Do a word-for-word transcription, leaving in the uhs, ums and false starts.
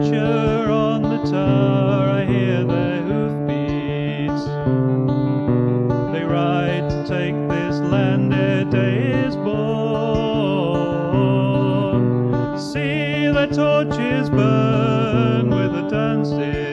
watcher on the tower, I hear their hoofbeats. They ride to take this land ere day is born. See their torches burn with a dancing